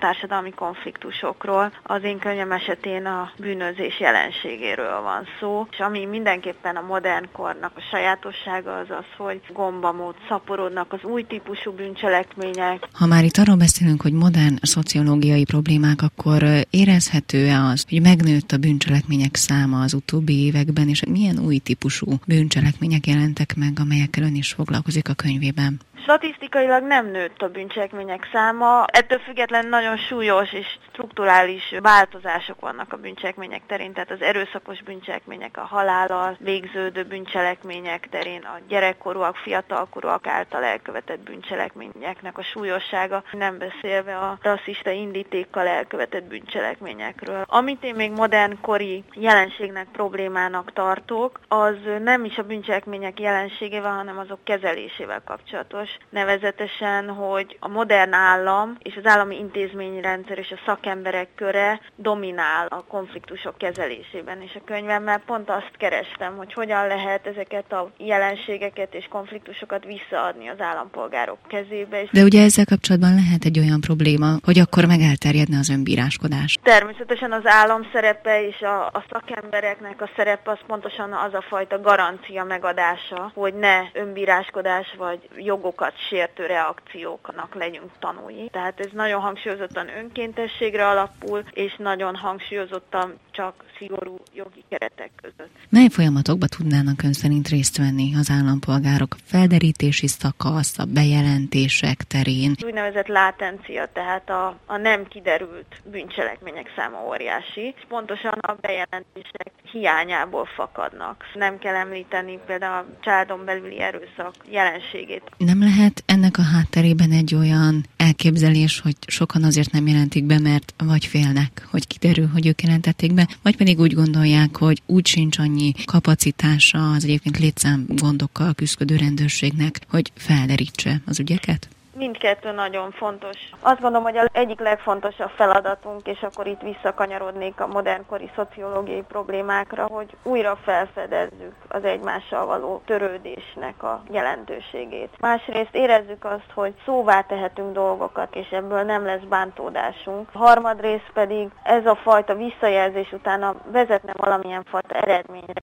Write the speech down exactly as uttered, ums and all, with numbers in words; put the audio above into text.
társadalmi konfliktusokról. Az én könyvem esetén a bűnözés jelenségéről van szó, és ami mindenképpen a modern kornak a sajátossága az az, hogy gombamód szaporodnak az új típusú bűncselekmények. Ha már itt arról beszélünk, hogy modern szociológiai problémák, akkor érezhető-e az, hogy megnőtt a bűncselekmények száma az utóbbi években, és milyen új típusú bűncselekmények jelentek meg, amelyekkel ön is foglalkozik a könyvében? Statisztikailag nem nőtt a bűncselekmények száma, ettől függetlenül nagyon súlyos és strukturális változások vannak a bűncselekmények terén, tehát az erőszakos bűncselekmények, a halállal végződő bűncselekmények terén, a gyerekkorúak, fiatalkorúak által elkövetett bűncselekményeknek a súlyossága, nem beszélve a rasszista indítékkal elkövetett bűncselekményekről. Amit én még modernkori jelenségnek, problémának tartok, az nem is a bűncselekmények jelenségével, hanem azok kezelésével kapcsolatos. Nevezetesen, hogy a modern állam és az állami intézményrendszer és a szakemberek köre dominál a konfliktusok kezelésében. És a könyvemmel pont azt kerestem, hogy hogyan lehet ezeket a jelenségeket és konfliktusokat visszaadni az állampolgárok kezébe. De ugye ezzel kapcsolatban lehet egy olyan probléma, hogy akkor meg elterjedne az önbíráskodás. Természetesen az állam szerepe és a, a szakembereknek a szerepe az pontosan az a fajta garancia megadása, hogy ne önbíráskodás vagy jogokat sértő reakcióknak legyünk tanúi. Tehát ez nagyon hangsúlyozottan önkéntességre alapul, és nagyon hangsúlyozottan csak szigorú jogi keretek között. Mely folyamatokba tudnának ön szerint részt venni az állampolgárok? A felderítési szakasz, a bejelentések terén? Az úgynevezett látencia, tehát a, a nem kiderült bűncselekmények száma óriási, és pontosan a bejelentések hiányából fakadnak. Nem kell említeni például a családon belüli erőszak jelenségét. Nem lehet ennek a hátterében egy olyan elképzelés, hogy sokan azért nem jelentik be, mert vagy félnek, hogy kiderül, hogy ők jelentették be, vagy pedig úgy gondolják, hogy úgy sincs annyi kapacitása az egyébként létszámgondokkal küszködő rendőrségnek, hogy felderítse az ügyeket? Mindkettő nagyon fontos. Azt gondolom, hogy az egyik legfontosabb feladatunk, és akkor itt visszakanyarodnék a modernkori szociológiai problémákra, hogy újra felfedezzük az egymással való törődésnek a jelentőségét. Másrészt érezzük azt, hogy szóvá tehetünk dolgokat, és ebből nem lesz bántódásunk. Harmadrészt pedig ez a fajta visszajelzés utána vezetne valamilyen fajta eredményre.